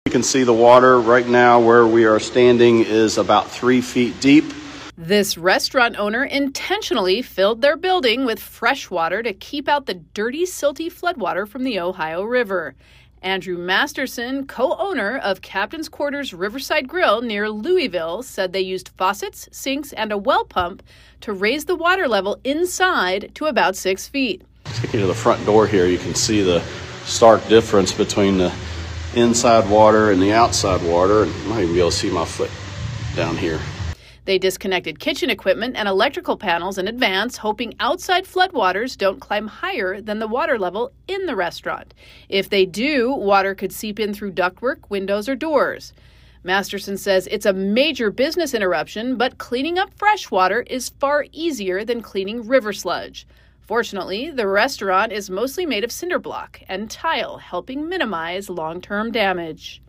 You can see the water right now where we are standing is about 3 feet deep. This restaurant owner intentionally filled their building with fresh water to keep out the dirty, silty floodwater from the Ohio River. Andrew Masterson, co-owner of Captain's Quarters Riverside Grill near Louisville, said they used faucets, sinks, and a well pump to raise the water level inside to about 6 feet. Taking you to the front door here, you can see the stark difference between the inside water and the outside water. You might even be able to see my foot down here. They disconnected kitchen equipment and electrical panels in advance, hoping outside floodwaters don't climb higher than the water level in the restaurant. If they do, water could seep in through ductwork, windows, or doors. Masterson says it's a major business interruption, but cleaning up fresh water is far easier than cleaning river sludge. Fortunately, the restaurant is mostly made of cinder block and tile, helping minimize long-term damage.